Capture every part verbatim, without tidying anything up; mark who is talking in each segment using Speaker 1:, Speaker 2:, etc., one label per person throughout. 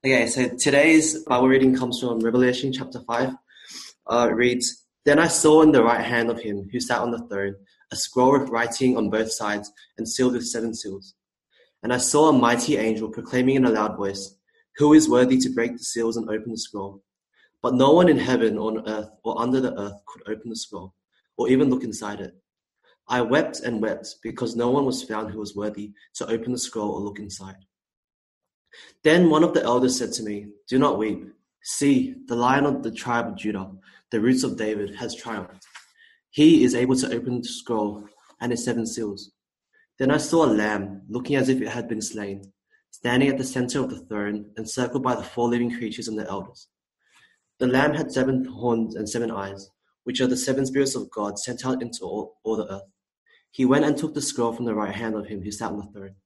Speaker 1: Okay, so today's Bible reading comes from Revelation chapter five. Uh, it reads, Then I saw in the right hand of him who sat on the throne a scroll with writing on both sides and sealed with seven seals. And I saw a mighty angel proclaiming in a loud voice, Who is worthy to break the seals and open the scroll? But no one in heaven or on earth or under the earth could open the scroll, or even look inside it. I wept and wept because no one was found who was worthy to open the scroll or look inside. Then one of the elders said to me, Do not weep. See, the Lion of the tribe of Judah, the roots of David, has triumphed. He is able to open the scroll and its seven seals. Then I saw a lamb, looking as if it had been slain, standing at the center of the throne, encircled by the four living creatures and the elders. The lamb had seven horns and seven eyes, which are the seven spirits of God sent out into all, all the earth. He went and took the scroll from the right hand of him who sat on the throne.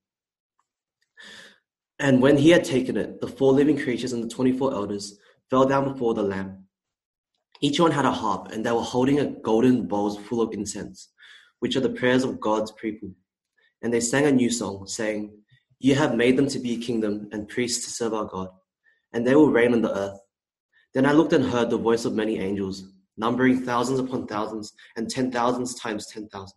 Speaker 1: And when he had taken it, the four living creatures and the twenty-four elders fell down before the Lamb. Each one had a harp, and they were holding a golden bowls full of incense, which are the prayers of God's people. And they sang a new song, saying, You have made them to be a kingdom and priests to serve our God, and they will reign on the earth. Then I looked and heard the voice of many angels, numbering thousands upon thousands and ten thousands times ten thousand.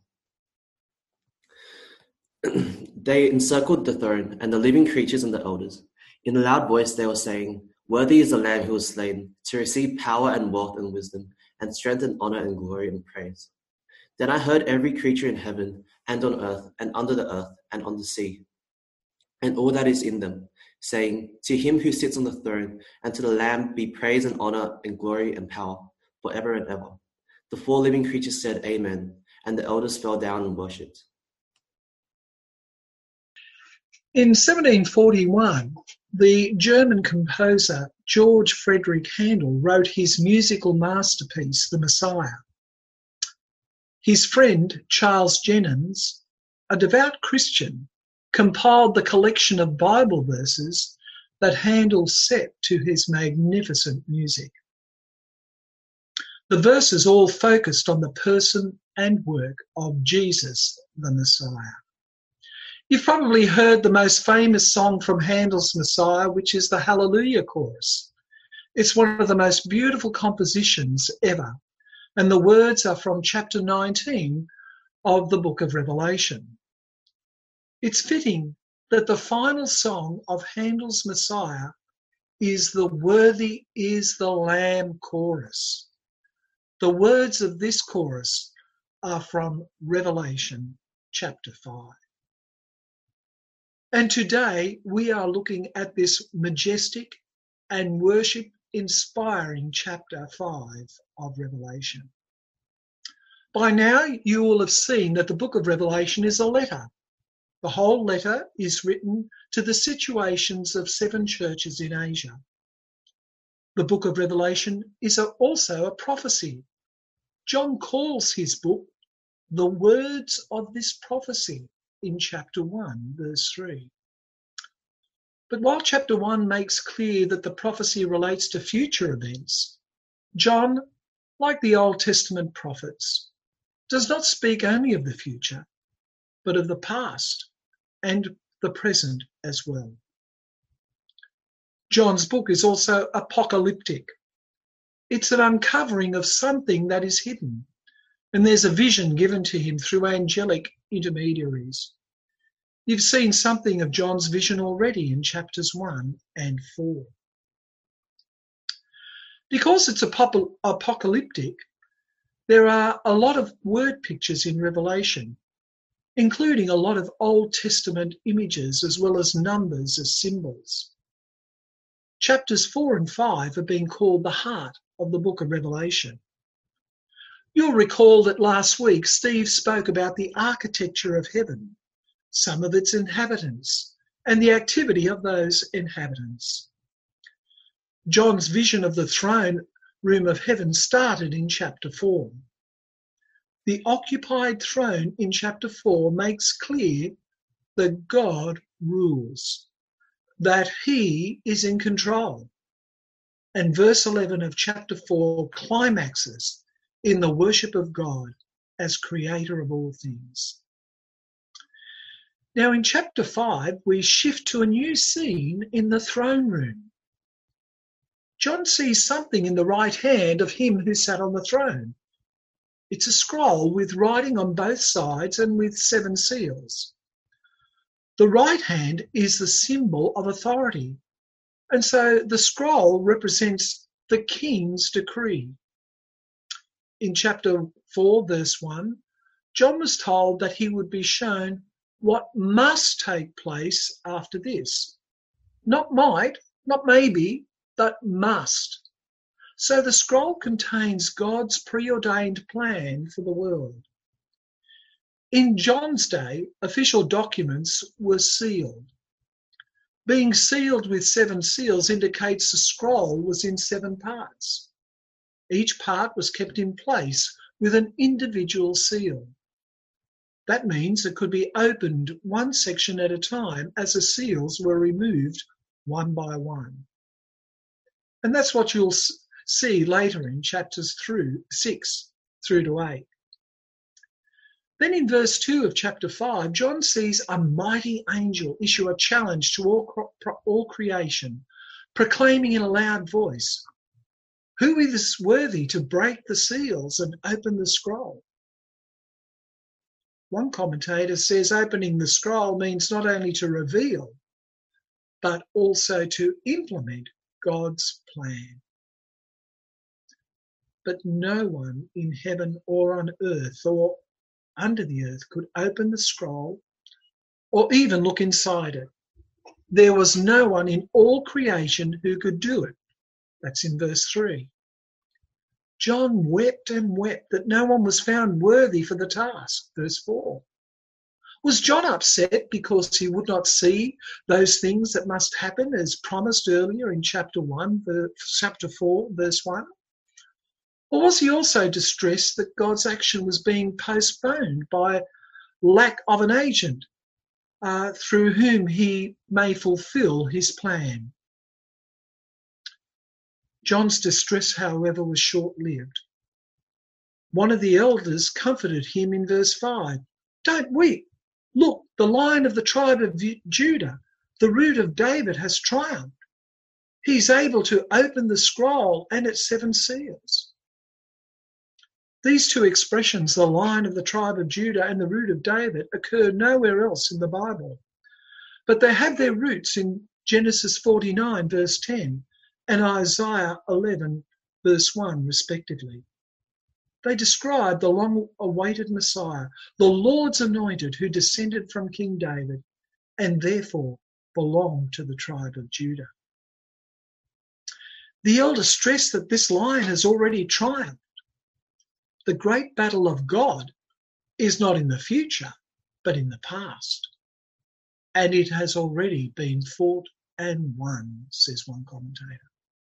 Speaker 1: They encircled the throne and the living creatures and the elders. In a loud voice they were saying, Worthy is the Lamb who was slain, to receive power and wealth and wisdom, and strength and honor and glory and praise. Then I heard every creature in heaven and on earth and under the earth and on the sea, and all that is in them, saying, To him who sits on the throne and to the Lamb be praise and honor and glory and power, forever and ever. The four living creatures said, Amen, and the elders fell down and worshipped.
Speaker 2: In seventeen forty-one, the German composer George Frederick Handel wrote his musical masterpiece, The Messiah. His friend Charles Jennens, a devout Christian, compiled the collection of Bible verses that Handel set to his magnificent music. The verses all focused on the person and work of Jesus, the Messiah. You've probably heard the most famous song from Handel's Messiah, which is the Hallelujah chorus. It's one of the most beautiful compositions ever, and the words are from chapter nineteen of the book of Revelation. It's fitting that the final song of Handel's Messiah is the Worthy is the Lamb chorus. The words of this chorus are from Revelation chapter five. And today we are looking at this majestic and worship-inspiring chapter five of Revelation. By now you will have seen that the book of Revelation is a letter. The whole letter is written to the situations of seven churches in Asia. The book of Revelation is a, also a prophecy. John calls his book the words of this prophecy in chapter one, verse three. But while chapter one makes clear that the prophecy relates to future events, John, like the Old Testament prophets, does not speak only of the future, but of the past and the present as well. John's book is also apocalyptic. It's an uncovering of something that is hidden, and there's a vision given to him through angelic intermediaries. You've seen something of John's vision already in chapters one and four. Because it's apop- apocalyptic, there are a lot of word pictures in Revelation, including a lot of Old Testament images as well as numbers as symbols. Chapters four and five have been called the heart of the book of Revelation. You'll recall that last week Steve spoke about the architecture of heaven, some of its inhabitants, and the activity of those inhabitants. John's vision of the throne room of heaven started in chapter four. The occupied throne in chapter four makes clear that God rules, that he is in control. And verse eleven of chapter four climaxes in the worship of God as creator of all things. Now in chapter five, we shift to a new scene in the throne room. John sees something in the right hand of him who sat on the throne. It's a scroll with writing on both sides and with seven seals. The right hand is the symbol of authority, and so the scroll represents the king's decree. In chapter four, verse one, John was told that he would be shown what must take place after this. Not might, not maybe, but must. So the scroll contains God's preordained plan for the world. In John's day, official documents were sealed. Being sealed with seven seals indicates the scroll was in seven parts. Each part was kept in place with an individual seal. That means it could be opened one section at a time as the seals were removed one by one. And that's what you'll see later in chapters through six through to eight. Then in verse two of chapter five, John sees a mighty angel issue a challenge to all, all creation, proclaiming in a loud voice, "Who is worthy to break the seals and open the scroll?" One commentator says opening the scroll means not only to reveal, but also to implement God's plan. But no one in heaven or on earth or under the earth could open the scroll or even look inside it. There was no one in all creation who could do it. That's in verse three. John wept and wept that no one was found worthy for the task. Verse four. Was John upset because he would not see those things that must happen as promised earlier in chapter one, chapter four, verse one? Or was he also distressed that God's action was being postponed by lack of an agent uh, through whom he may fulfill his plan? John's distress, however, was short-lived. One of the elders comforted him in verse five. "Don't weep. Look, the Lion of the tribe of Judah, the Root of David, has triumphed. He's able to open the scroll and its seven seals." These two expressions, the Lion of the tribe of Judah and the Root of David, occur nowhere else in the Bible. But they have their roots in Genesis forty-nine, verse ten, and Isaiah eleven, verse one, respectively. They describe the long-awaited Messiah, the Lord's anointed, who descended from King David and therefore belonged to the tribe of Judah. The elder stressed that this lion has already triumphed. The great battle of God is not in the future, but in the past. And it has already been fought and won, says one commentator.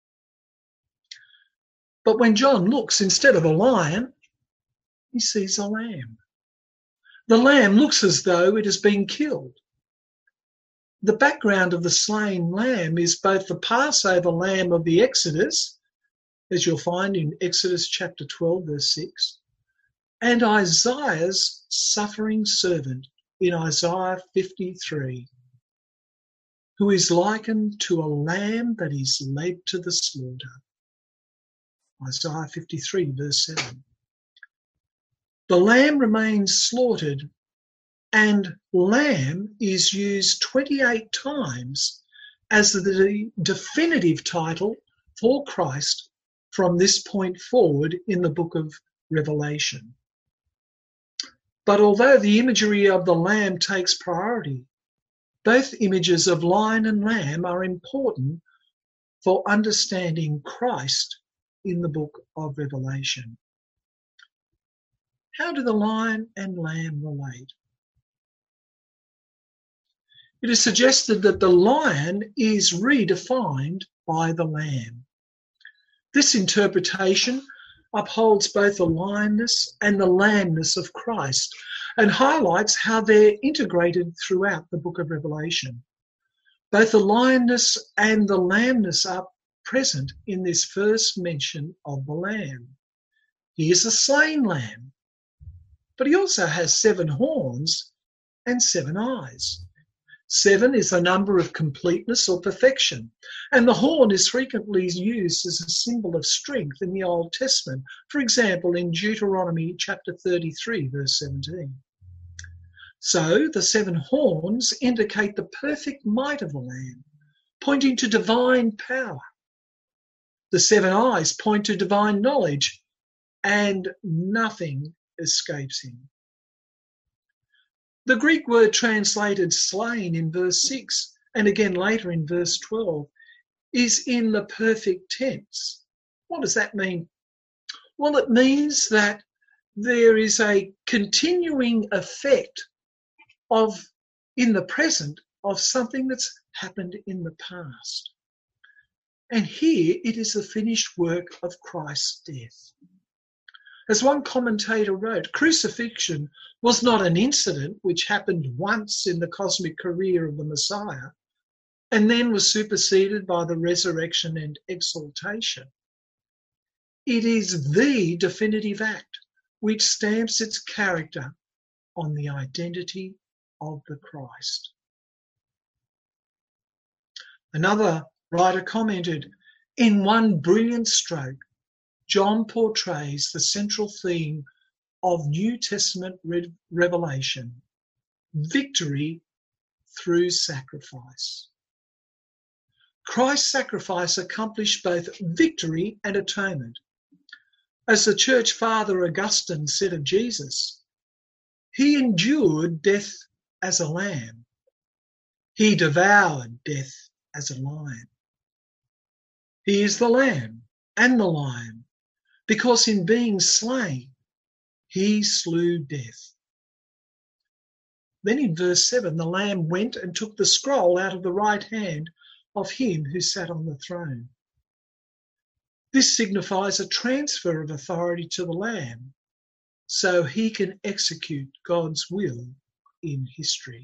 Speaker 2: But when John looks, instead of a lion, he sees a lamb. The lamb looks as though it has been killed. The background of the slain lamb is both the Passover lamb of the Exodus, as you'll find in Exodus chapter twelve, verse six, and Isaiah's suffering servant in Isaiah fifty-three, who is likened to a lamb that is led to the slaughter. Isaiah fifty-three, verse seven. The lamb remains slaughtered, and lamb is used twenty-eight times as the definitive title for Christ from this point forward in the book of Revelation. But although the imagery of the lamb takes priority, both images of lion and lamb are important for understanding Christ in the book of Revelation. How do the lion and lamb relate? It is suggested that the lion is redefined by the lamb. This interpretation upholds both the lionness and the lambness of Christ and highlights how they're integrated throughout the book of Revelation. Both the lionness and the lambness are present in this first mention of the lamb. He is a slain lamb, but he also has seven horns and seven eyes. Seven is the number of completeness or perfection, and the horn is frequently used as a symbol of strength in the Old Testament, for example in Deuteronomy chapter thirty-three, verse seventeen. So the seven horns indicate the perfect might of the Lamb, pointing to divine power. The seven eyes point to divine knowledge, and nothing escapes him. The Greek word translated slain in verse six, and again later in verse twelve, is in the perfect tense. What does that mean? Well, it means that there is a continuing effect of, in the present, of something that's happened in the past. And here it is the finished work of Christ's death. As one commentator wrote, crucifixion was not an incident which happened once in the cosmic career of the Messiah and then was superseded by the resurrection and exaltation. It is the definitive act which stamps its character on the identity of the Christ. Another writer commented, in one brilliant stroke, John portrays the central theme of New Testament re- revelation, victory through sacrifice. Christ's sacrifice accomplished both victory and atonement. As the church father Augustine said of Jesus, he endured death as a lamb. He devoured death as a lion. He is the lamb and the lion, because in being slain, he slew death. Then in verse seven, the Lamb went and took the scroll out of the right hand of him who sat on the throne. This signifies a transfer of authority to the Lamb, so he can execute God's will in history.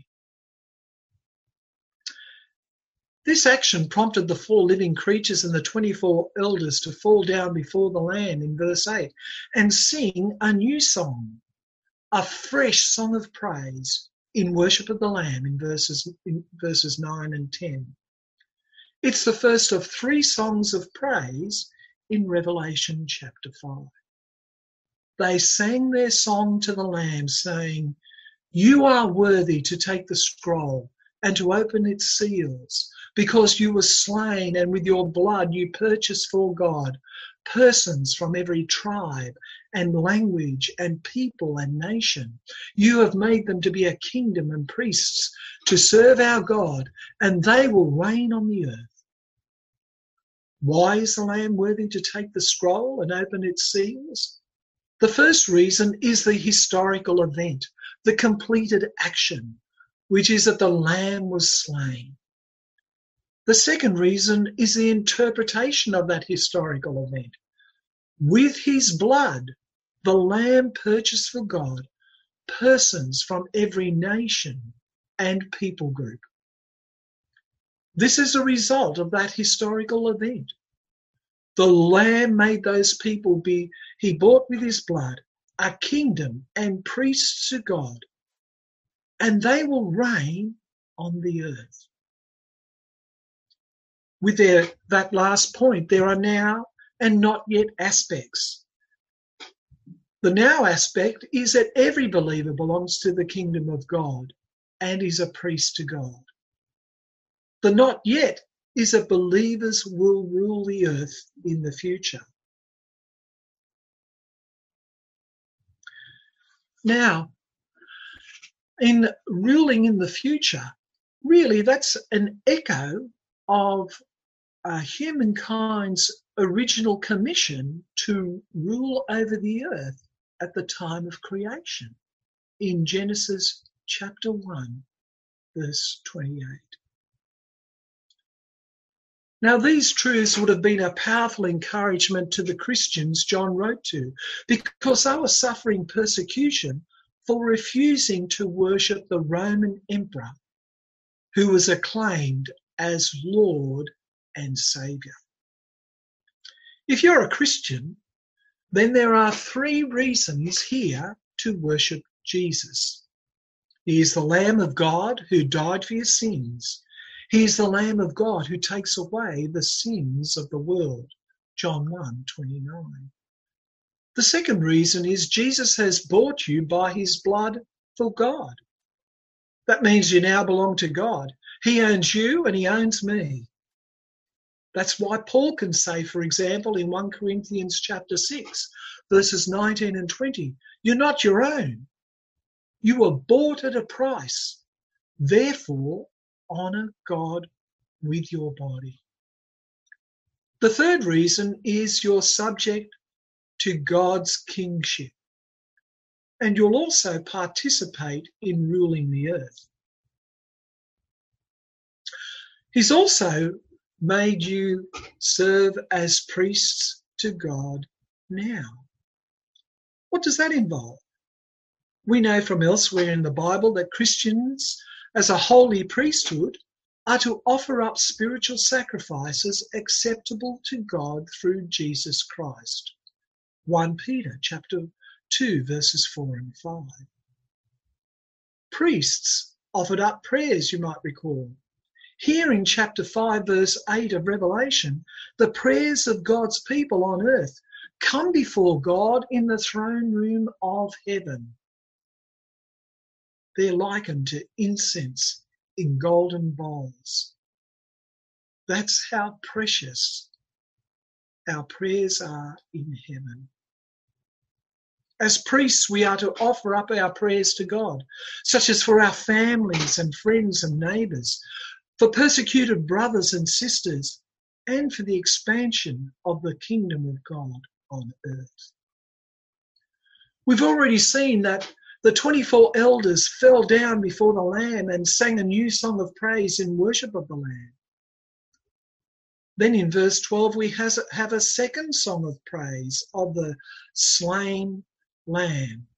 Speaker 2: This action prompted the four living creatures and the twenty-four elders to fall down before the Lamb in verse eight and sing a new song, a fresh song of praise in worship of the Lamb in verses, in verses nine and ten. It's the first of three songs of praise in Revelation chapter five. They sang their song to the Lamb, saying, "You are worthy to take the scroll and to open its seals, because you were slain, and with your blood you purchased for God persons from every tribe and language and people and nation. You have made them to be a kingdom and priests to serve our God, and they will reign on the earth." Why is the Lamb worthy to take the scroll and open its seals? The first reason is the historical event, the completed action, which is that the Lamb was slain. The second reason is the interpretation of that historical event. With his blood, the Lamb purchased for God persons from every nation and people group. This is a result of that historical event. The Lamb made those people be, he bought with his blood, a kingdom and priests to God, and they will reign on the earth. With their, that last point, there are now and not yet aspects. The now aspect is that every believer belongs to the kingdom of God and is a priest to God. The not yet is that believers will rule the earth in the future. Now, in ruling in the future, really that's an echo of uh, humankind's original commission to rule over the earth at the time of creation in Genesis chapter one, verse twenty-eight. Now, these truths would have been a powerful encouragement to the Christians John wrote to, because they were suffering persecution for refusing to worship the Roman emperor, who was acclaimed as Lord and Saviour. If you're a Christian, then there are three reasons here to worship Jesus. He is the Lamb of God who died for your sins. He is the Lamb of God who takes away the sins of the world. John one twenty-nine. The second reason is Jesus has bought you by his blood for God. That means you now belong to God. He owns you and he owns me. That's why Paul can say, for example, in First Corinthians chapter six, verses nineteen and twenty, you're not your own. You were bought at a price. Therefore, honour God with your body. The third reason is you're subject to God's kingship. And you'll also participate in ruling the earth. He's also made you serve as priests to God now. What does that involve? We know from elsewhere in the Bible that Christians, as a holy priesthood, are to offer up spiritual sacrifices acceptable to God through Jesus Christ. First Peter chapter two, verses four and five. Priests offered up prayers, you might recall. Here in chapter five, verse eight of Revelation, the prayers of God's people on earth come before God in the throne room of heaven. They're likened to incense in golden bowls. That's how precious our prayers are in heaven. As priests, we are to offer up our prayers to God, such as for our families and friends and neighbours, for persecuted brothers and sisters, and for the expansion of the kingdom of God on earth. We've already seen that the twenty-four elders fell down before the Lamb and sang a new song of praise in worship of the Lamb. Then in verse twelve, we have a second song of praise of the slain Lamb.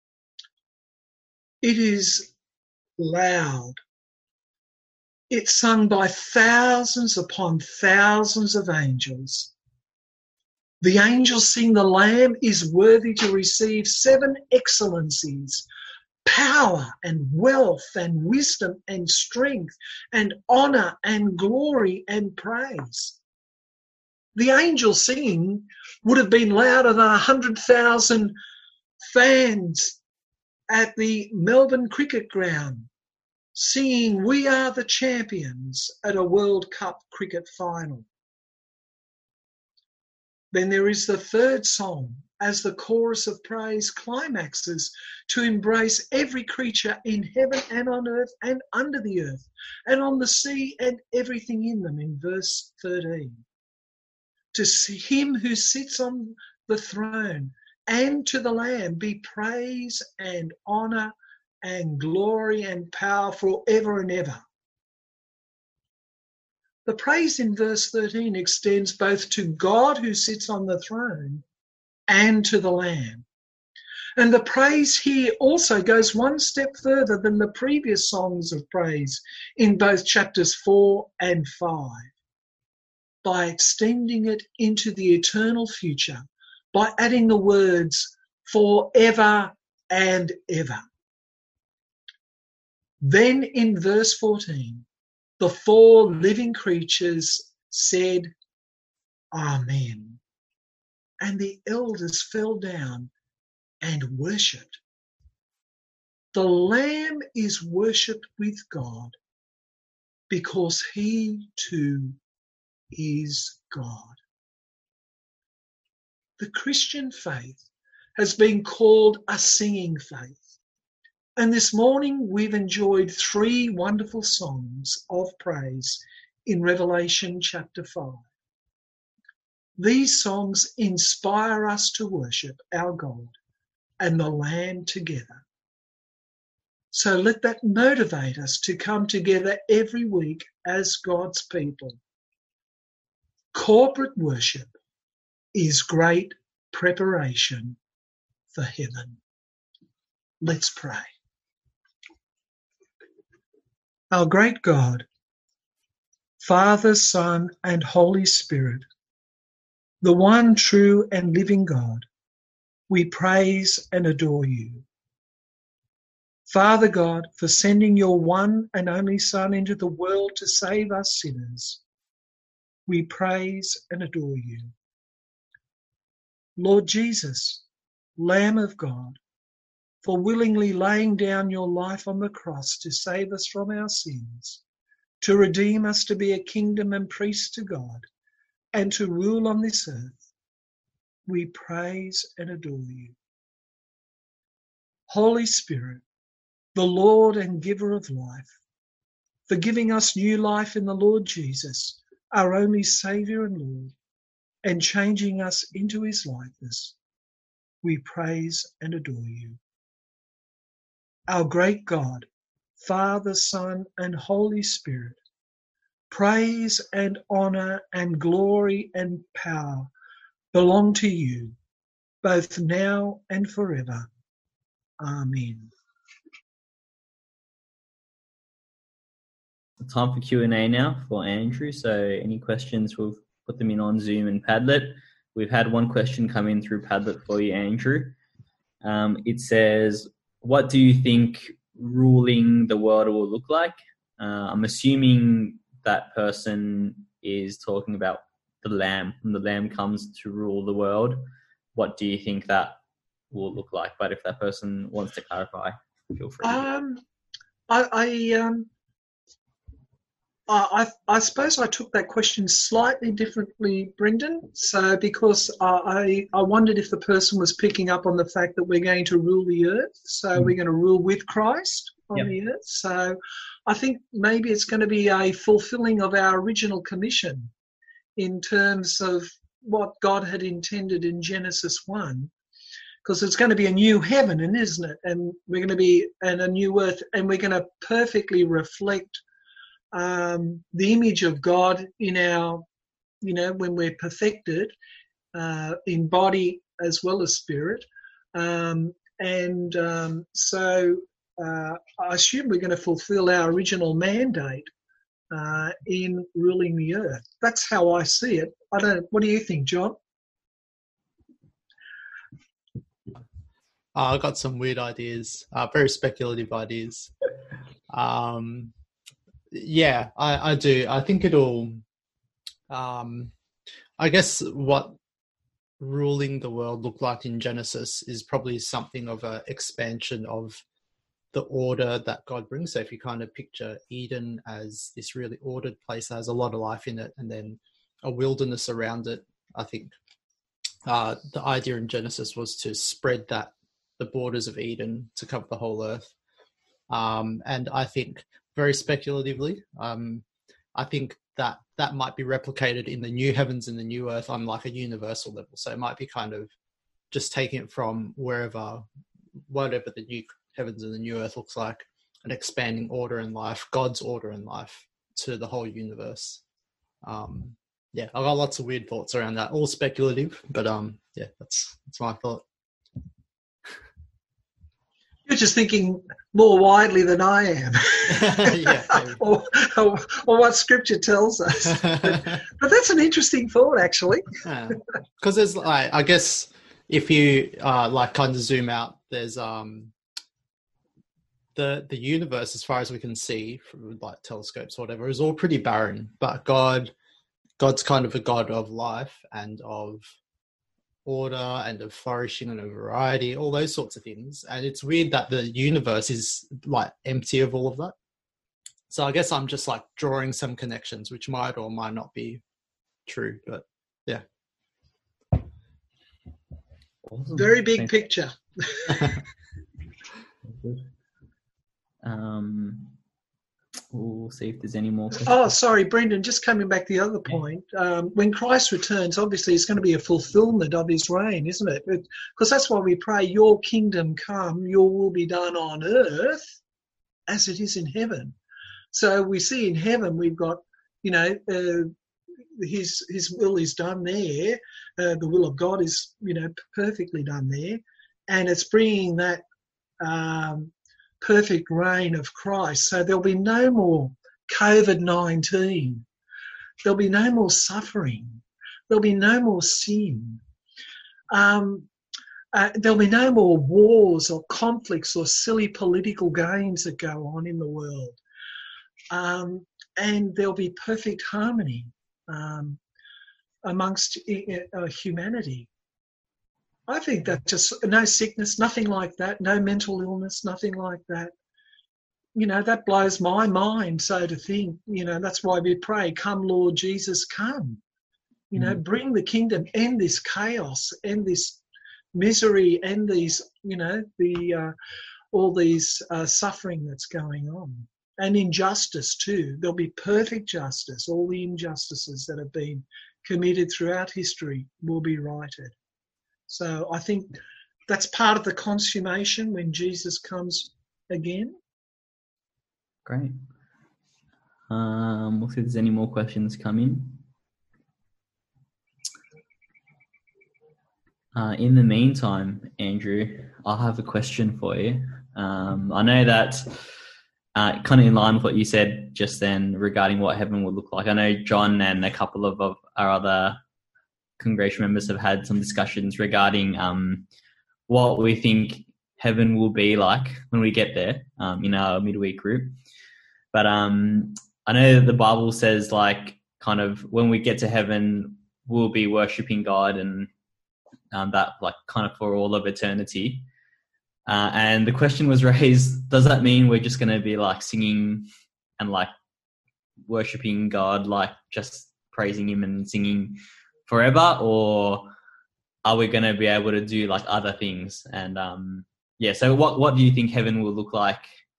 Speaker 2: It is loud. It's sung by thousands upon thousands of angels. The angels sing the Lamb is worthy to receive seven excellencies, power and wealth and wisdom and strength and honour and glory and praise. The angels singing would have been louder than one hundred thousand fans at the Melbourne Cricket Ground singing "We Are the Champions" at a World Cup cricket final. Then there is the third song as the chorus of praise climaxes to embrace every creature in heaven and on earth and under the earth and on the sea and everything in them in verse thirteen. To see him who sits on the throne and to the Lamb be praise and honour and glory and power forever and ever. The praise in verse thirteen extends both to God who sits on the throne and to the Lamb. And the praise here also goes one step further than the previous songs of praise in both chapters four and five, by extending it into the eternal future, by adding the words forever and ever. Then in verse fourteen, the four living creatures said, Amen. And the elders fell down and worshipped. The Lamb is worshipped with God because he too is God. The Christian faith has been called a singing faith. And this morning we've enjoyed three wonderful songs of praise in Revelation chapter five. These songs inspire us to worship our God and the Lamb together. So let that motivate us to come together every week as God's people. Corporate worship is great preparation for heaven. Let's pray. Our great God, Father, Son, and Holy Spirit, the one true and living God, we praise and adore you. Father God, for sending your one and only Son into the world to save us sinners, we praise and adore you. Lord Jesus, Lamb of God, for willingly laying down your life on the cross to save us from our sins, to redeem us to be a kingdom and priests to God, and to rule on this earth, we praise and adore you. Holy Spirit, the Lord and giver of life, for giving us new life in the Lord Jesus, our only Saviour and Lord, and changing us into his likeness, we praise and adore you. Our great God, Father, Son, and Holy Spirit, praise and honour and glory and power belong to you, both now and forever. Amen.
Speaker 3: Time for Q and A now for Andrew. So any questions, we'll put them in on Zoom and Padlet. We've had one question come in through Padlet for you, Andrew. Um, it says, what do you think ruling the world will look like? Uh, I'm assuming that person is talking about the Lamb. When the Lamb comes to rule the world, what do you think that will look like? But if that person wants to clarify, feel free.
Speaker 2: Um, I, I um. I, I suppose I took that question slightly differently, Brendan. So because I, I wondered if the person was picking up on the fact that we're going to rule the earth. So mm. we're going to rule with Christ on yep. the earth. So I think maybe it's going to be a fulfilling of our original commission in terms of what God had intended in Genesis one. Because it's going to be a new heaven, and isn't it? And we're going to be and a new earth, and we're going to perfectly reflect Um, the image of God in our, you know, when we're perfected uh, in body as well as spirit. Um, and um, so uh, I assume we're going to fulfill our original mandate uh, in ruling the earth. That's how I see it. I don't. What do you think, John?
Speaker 4: Uh, I got some weird ideas, uh, very speculative ideas. Um, Yeah, I, I do. I think it'll, um, I guess what ruling the world looked like in Genesis is probably something of an expansion of the order that God brings. So if you kind of picture Eden as this really ordered place that has a lot of life in it, and then a wilderness around it, I think uh, the idea in Genesis was to spread that, the borders of Eden, to cover the whole earth. Um, and I think very speculatively, um, I think that that might be replicated in the new heavens and the new earth on like a universal level. So it might be kind of just taking it from wherever, whatever the new heavens and the new earth looks like, and expanding order in life, God's order in life, to the whole universe. Um, yeah, I've got lots of weird thoughts around that, all speculative, but um, yeah, that's that's my thought.
Speaker 2: You're just thinking more widely than I am.
Speaker 4: yeah,
Speaker 2: or, or, or what Scripture tells us. But, but that's an interesting thought, actually.
Speaker 4: Because yeah. there's, like, I guess, if you uh, like kind of zoom out, there's um the the universe, as far as we can see from like telescopes or whatever, is all pretty barren. But God, God's kind of a God of life and of order and of flourishing and of variety, all those sorts of things. And it's weird that the universe is like empty of all of that. So I guess I'm just like drawing some connections, which might or might not be true, but yeah.
Speaker 2: Awesome. Very big Thanks. Picture.
Speaker 3: um, we'll see if there's any more questions.
Speaker 2: Oh, sorry, Brendan, just coming back to the other point. Um, when Christ returns, obviously it's going to be a fulfillment of his reign, isn't it? Because that's why we pray, your kingdom come, your will be done on earth as it is in heaven. So we see in heaven we've got, you know, uh, his his will is done there. Uh, the will of God is, you know, perfectly done there. And it's bringing that um, perfect reign of Christ. So there'll be no more COVID nineteen. There'll be no more suffering. There'll be no more sin. Um, Uh, there'll be no more wars or conflicts or silly political games that go on in the world. Um, and there'll be perfect harmony um, amongst uh, humanity. I think that just no sickness, nothing like that, no mental illness, nothing like that. You know, that blows my mind, so to think. You know, that's why we pray, come Lord Jesus, come. You know, mm. bring the kingdom, end this chaos, end this misery, end these, you know, the uh, all these uh, suffering that's going on. And injustice too. There'll be perfect justice. All the injustices that have been committed throughout history will be righted. So I think that's part of the consummation when Jesus comes again.
Speaker 3: Great. Um, we'll see if there's any more questions come in. Uh, in the meantime, Andrew, I have a question for you. Um, I know that uh, kind of in line with what you said just then regarding what heaven would look like. I know John and a couple of, of our other congregation members have had some discussions regarding um, what we think heaven will be like when we get there um, in our midweek group. But um, I know that the Bible says, like, kind of when we get to heaven, we'll be worshipping God and um, that, like, kind of for all of eternity. Uh, and the question was raised, does that mean we're just going to be, like, singing and, like, worshipping God, like, just praising him and singing forever? Or are we going to be able to do, like, other things? And, um, yeah, so what, what do you think heaven will look like,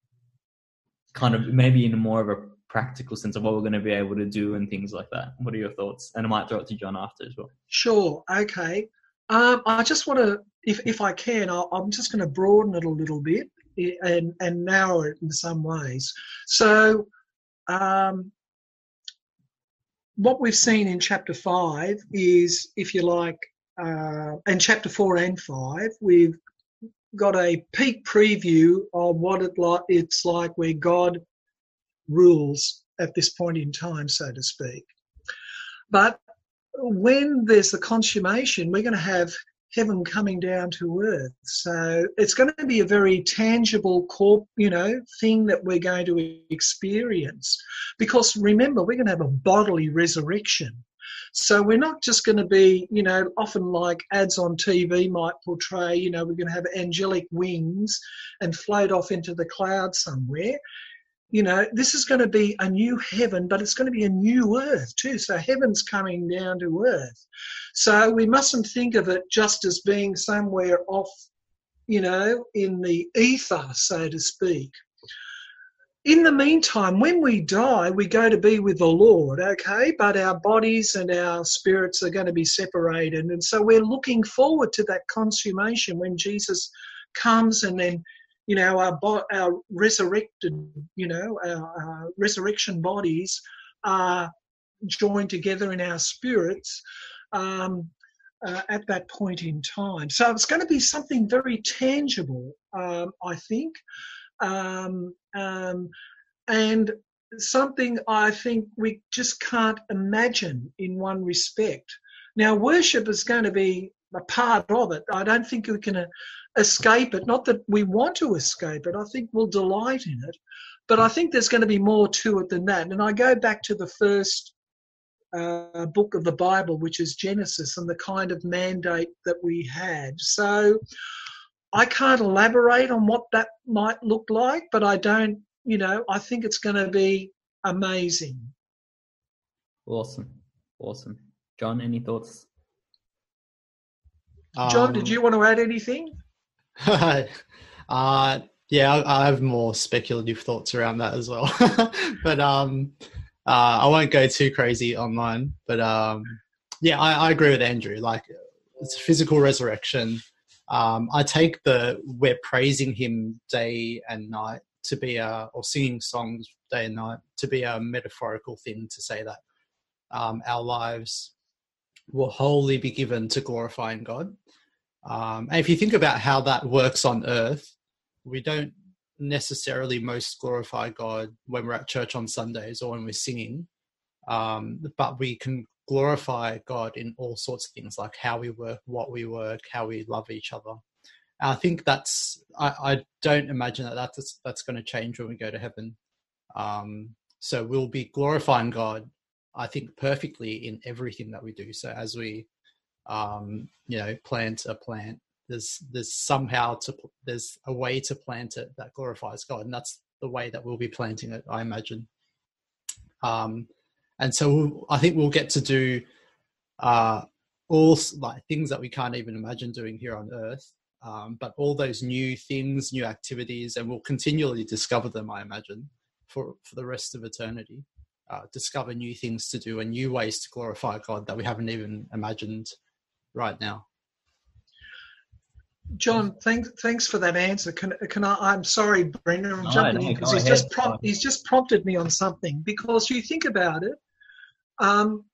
Speaker 3: kind of maybe in a more of a practical sense of what we're going to be able to do and things like that? What are your thoughts? And I might throw it to John after as well.
Speaker 2: Sure. Okay. Um, I just want to, if if I can, I'll, I'm just going to broaden it a little bit and, and narrow it in some ways. So um, what we've seen in chapter five is, if you like, uh, and chapter four and five, we've got a peek preview of what it like, it's like where God rules at this point in time, so to speak. But when there's the consummation, we're going to have heaven coming down to earth. So it's going to be a very tangible, corp, you know, thing that we're going to experience. Because remember, we're going to have a bodily resurrection. So we're not just going to be, you know, often like ads on T V might portray, you know, we're going to have angelic wings and float off into the clouds somewhere. You know, this is going to be a new heaven, but it's going to be a new earth too. So heaven's coming down to earth. So we mustn't think of it just as being somewhere off, you know, in the ether, so to speak. In the meantime, when we die, we go to be with the Lord, okay? But our bodies and our spirits are going to be separated. And so we're looking forward to that consummation when Jesus comes and then, you know, our our resurrected, you know, our, our resurrection bodies are joined together in our spirits um, uh, at that point in time. So it's going to be something very tangible, um, I think, um, um, and something I think we just can't imagine in one respect. Now, worship is going to be a part of it. I don't think we can uh, escape it. Not that we want to escape it. I think we'll delight in it. But I think there's going to be more to it than that. And I go back to the first uh, book of the Bible, which is Genesis, and the kind of mandate that we had. So I can't elaborate on what that might look like, but I don't, you know, I think it's going to be amazing.
Speaker 3: Awesome. Awesome. John, any thoughts?
Speaker 2: John,
Speaker 4: Um,
Speaker 2: did you want to add anything?
Speaker 4: uh, yeah, I, I have more speculative thoughts around that as well. but um, uh, I won't go too crazy online. But um, yeah, I, I agree with Andrew. Like, it's a physical resurrection. Um, I take the we're praising him day and night to be a, or singing songs day and night to be a metaphorical thing to say that um, our lives will wholly be given to glorifying God. Um, and if you think about how that works on earth, we don't necessarily most glorify God when we're at church on Sundays or when we're singing, um, but we can glorify God in all sorts of things, like how we work, what we work, how we love each other. And I think that's, I, I don't imagine that that's, that's going to change when we go to heaven. Um, so we'll be glorifying God, I think, perfectly in everything that we do. So as we, um, you know, plant a plant, there's, there's somehow to, there's a way to plant it that glorifies God. And that's the way that we'll be planting it, I imagine. Um, and so we'll, I think we'll get to do, uh, all like things that we can't even imagine doing here on earth. Um, but all those new things, new activities, and we'll continually discover them, I imagine, for, for the rest of eternity. Uh, discover new things to do and new ways to glorify God that we haven't even imagined right now.
Speaker 2: John, thanks thanks for that answer. Can can I? I'm sorry, Brendan, I'm
Speaker 3: No,
Speaker 2: jumping
Speaker 3: no,
Speaker 2: in because
Speaker 3: go
Speaker 2: he's
Speaker 3: ahead.
Speaker 2: just prompt, he's just prompted me on something. Because you think about it, um,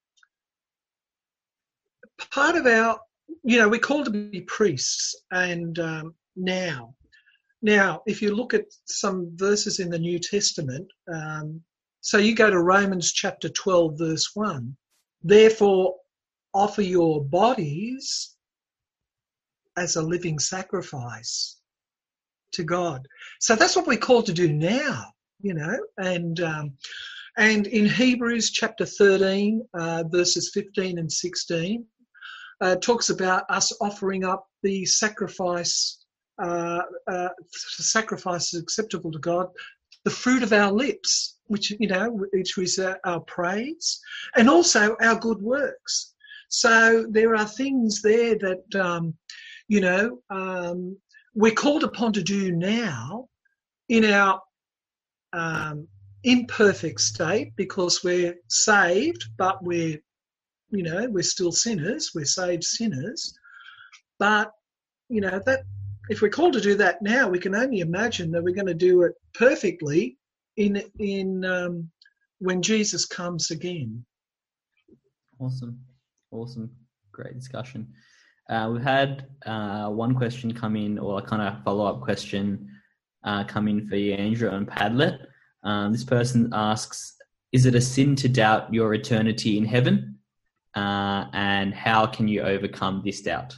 Speaker 2: part of our, you know, we're called to be priests, and um, now, now, if you look at some verses in the New Testament, um, so you go to Romans chapter twelve, verse one. Therefore, offer your bodies as a living sacrifice to God. So that's what we're called to do now, you know. And um, and in Hebrews chapter thirteen, uh, verses fifteen and sixteen, uh, talks about us offering up the sacrifice, uh, uh, sacrifices acceptable to God, the fruit of our lips, which, you know, which is uh, our praise, and also our good works. So there are things there that, um, you know, um, we're called upon to do now in our um, imperfect state, because we're saved, but we're, you know, we're still sinners. We're saved sinners. But, you know, that if we're called to do that now, we can only imagine that we're going to do it perfectly in in um, when Jesus comes again.
Speaker 3: Awesome. Awesome. Great discussion. Uh, we've had uh, one question come in, or a kind of follow-up question uh, come in for you, Andrew, on Padlet. Um, this person asks, is it a sin to doubt your eternity in heaven? Uh, and how can you overcome this doubt?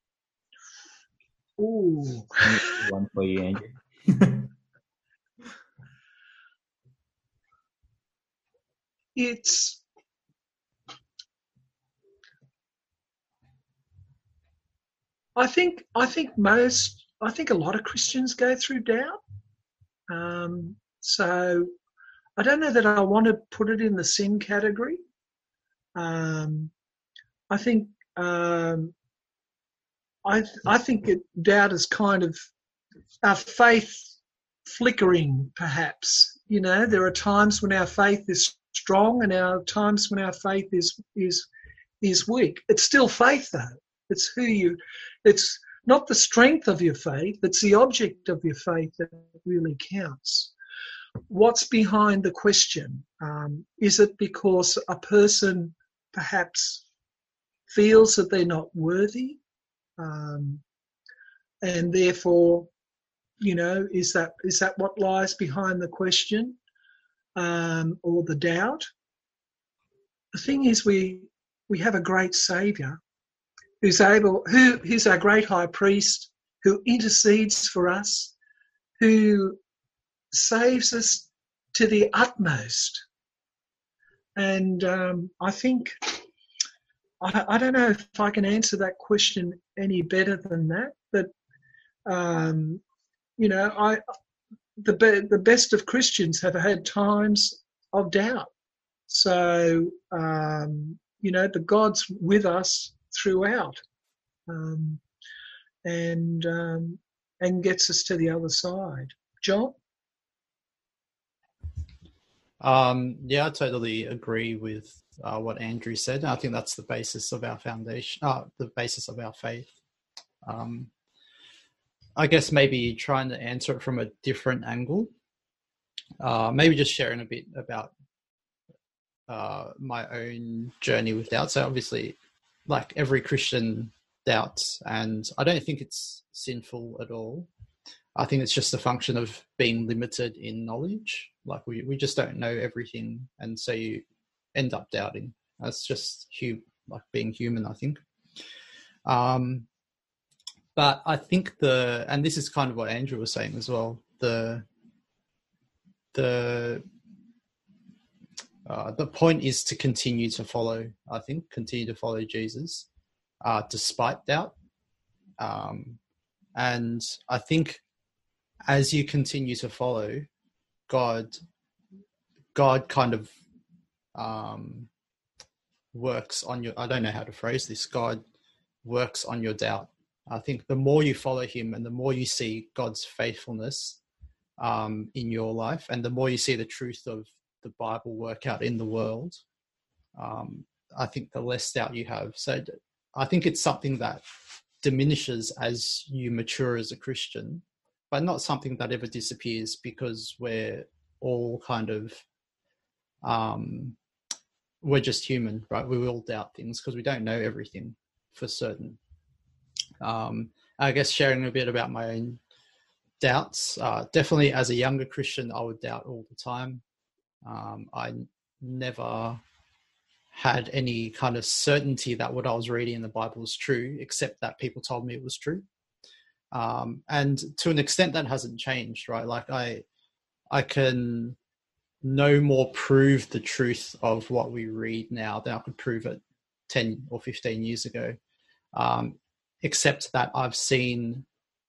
Speaker 2: Ooh.
Speaker 3: One for you, Andrew.
Speaker 2: It's I think I think most I think a lot of Christians go through doubt. Um, so I don't know that I want to put it in the sin category. Um, I think um, I I think it, doubt is kind of our faith flickering, perhaps. You know, there are times when our faith is strong, and our times when our faith is is is weak. It's still faith, though. It's who you. It's not the strength of your faith. It's the object of your faith that really counts. What's behind the question? Um, is it because a person perhaps feels that they're not worthy, um, and therefore, you know, is that is that what lies behind the question, um, or the doubt? The thing is, we we have a great Saviour who's able, who who's our great High Priest, who intercedes for us, who saves us to the utmost. And um, I think I, I don't know if I can answer that question any better than that. But um, you know, I the be, the best of Christians have had times of doubt. So um, you know, but God's with us throughout, um, and um, and gets us to the other side. John?
Speaker 4: Um, yeah, I totally agree with uh, what Andrew said. I think that's the basis of our foundation, uh, the basis of our faith. Um, I guess maybe trying to answer it from a different angle, uh, maybe just sharing a bit about uh, my own journey with doubt. So obviously, like every Christian doubts, and I don't think it's sinful at all. I think it's just a function of being limited in knowledge. Like we, we just don't know everything, and so you end up doubting. That's just hu- like being human, I think. Um, but I think the, and this is kind of what Andrew was saying as well, the, the, uh, the point is to continue to follow, I think, continue to follow Jesus, uh, despite doubt. Um, and I think as you continue to follow God, God kind of, um, works on your, I don't know how to phrase this, God works on your doubt. I think the more you follow him and the more you see God's faithfulness um, in your life, and the more you see the truth of the Bible work out in the world, um, I think the less doubt you have. So I think it's something that diminishes as you mature as a Christian, but not something that ever disappears, because we're all kind of, um, we're just human, right? We will doubt things because we don't know everything for certain. Um, I guess sharing a bit about my own doubts. Uh, definitely as a younger Christian, I would doubt all the time. Um, I never had any kind of certainty that what I was reading in the Bible was true, except that people told me it was true. Um, and to an extent that hasn't changed, right? Like I, I can no more prove the truth of what we read now than I could prove it ten or fifteen years ago. Um, except that I've seen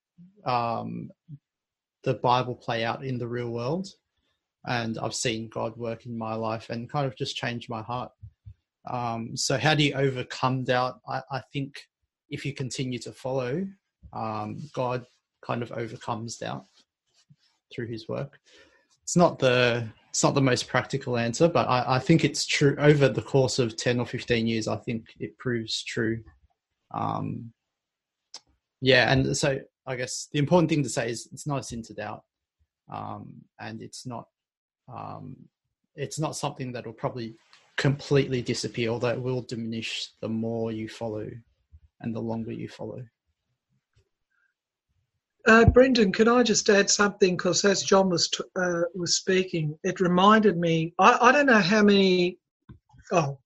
Speaker 4: um, the Bible play out in the real world, and I've seen God work in my life and kind of just change my heart. Um, so how do you overcome doubt? I, I think if you continue to follow, um, God kind of overcomes doubt through his work. It's not the it's not the most practical answer, but I, I think it's true. Over the course of ten or fifteen years, I think it proves true. Um, yeah, and so I guess the important thing to say is it's not a sin to doubt, um, and it's not um, it's not something that will probably completely disappear, although it will diminish the more you follow and the longer you follow.
Speaker 2: Uh, Brendan, can I just add something? Because as John was t- uh, was speaking, it reminded me. I, I don't know how many. Oh,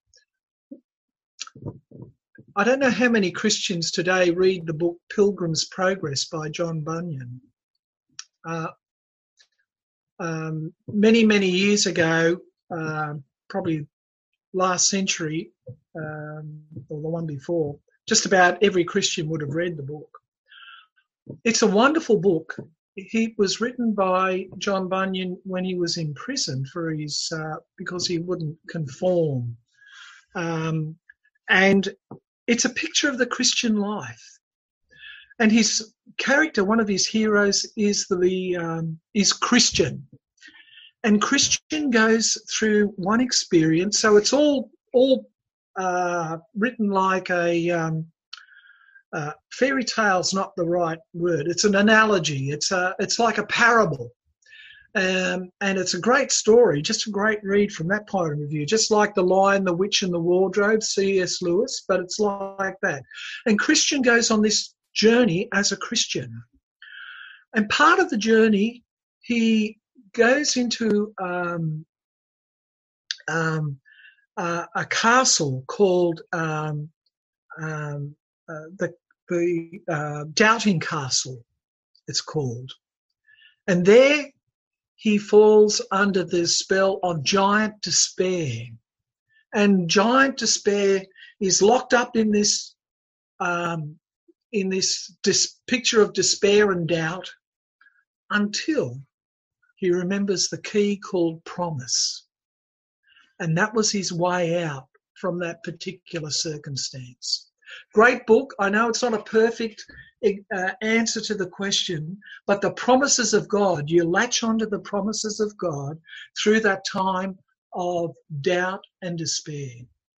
Speaker 2: I don't know how many Christians today read the book Pilgrim's Progress by John Bunyan. Uh, um, many many years ago, uh, probably last century, um, or the one before, just about every Christian would have read the book. It's a wonderful book. It was written by John Bunyan when he was in prison for his uh, because he wouldn't conform, um, and it's a picture of the Christian life. And his character, one of his heroes, is the um, is Christian, and Christian goes through one experience. So it's all all uh, written like a. Um, Uh, fairy tale's not the right word. It's an analogy. It's a, it's like a parable. Um, and it's a great story, just a great read from that point of view, just like The Lion, the Witch and the Wardrobe, C S Lewis, but it's like that. And Christian goes on this journey as a Christian. And part of the journey, he goes into um, um, uh, a castle called um, um, uh, the the uh, Doubting Castle, it's called. And there he falls under the spell of giant despair. And giant despair is locked up in this um, in this dis- picture of despair and doubt until he remembers the key called promise. And that was his way out from that particular circumstance. Great book. I know it's not a perfect uh, answer to the question, but the promises of God, you latch onto the promises of God through that time of doubt and despair.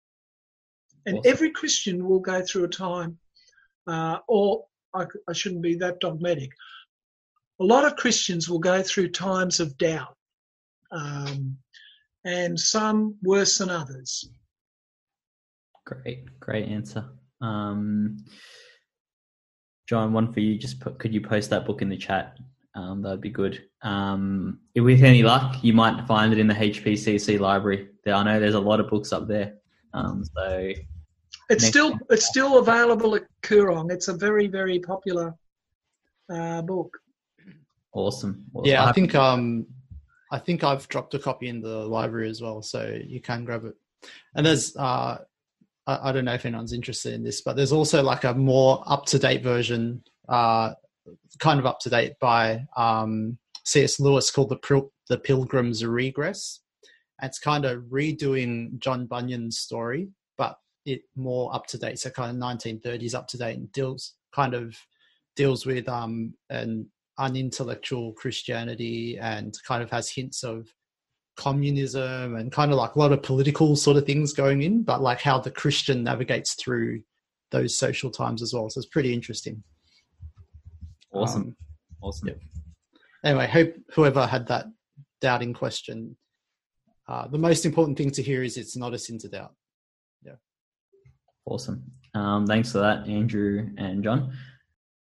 Speaker 2: And
Speaker 3: Awesome.
Speaker 2: Every Christian will go through a time, uh, or I, I shouldn't be that dogmatic. A lot of Christians will go through times of doubt, um, and some worse than others.
Speaker 3: Great, great answer. Um, John, one for you. Just put, could you post that book in the chat? Um, that'd be good. Um, with any luck, you might find it in the H P C C library. There, I know there's a lot of books up there. Um, so
Speaker 2: It's
Speaker 3: next
Speaker 2: still
Speaker 3: time-
Speaker 2: it's still available at Koorong. It's a very very popular uh, book.
Speaker 3: awesome. awesome.
Speaker 4: Yeah,
Speaker 3: I'll
Speaker 4: I
Speaker 3: have
Speaker 4: think
Speaker 3: to-
Speaker 4: um, I think I've dropped a copy in the library as well, so you can grab it. And there's uh, I, I don't know if anyone's interested in this, but there's also like a more up to date version, uh, kind of up to date by um, C S Lewis called the Pil- the Pilgrim's Regress. It's kind of redoing John Bunyan's story, but it more up to date, so kind of nineteen thirties up to date, and deals kind of deals with um an unintellectual Christianity, and kind of has hints of communism and kind of like a lot of political sort of things going in, but like how the Christian navigates through those social times as well. So it's pretty interesting.
Speaker 3: awesome.
Speaker 4: Um,
Speaker 3: awesome.
Speaker 4: yep. Anyway, hope whoever had that doubting question, uh, the most important thing to hear is it's not a sin to doubt.
Speaker 3: Awesome. Um, thanks for that, Andrew and John.